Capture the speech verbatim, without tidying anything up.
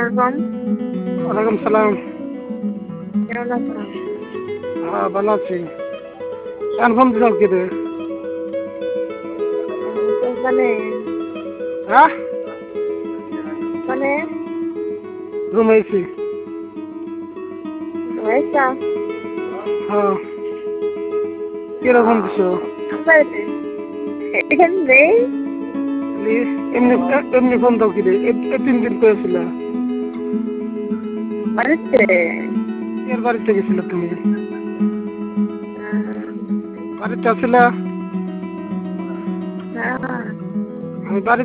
আলাইকুম। ওয়ালাইকুম সালাম। কেমন আছো? হ্যাঁ ভালো আছি। এখন ফোন দিলাম কি রে? মানে হ্যাঁ মানে রুমে আছি। হয়েছা হ্যাঁ কিরকম দিছো? বাড়িতে এখানে নেই। এমনি এমনি ফোন দাও কি রে? এ তিন দিন করেছিল। বাড়িতে এর বাড়িতে গেছিল তুমি? বাড়িতে আসিলা? হ্যাঁ আমি বাড়ি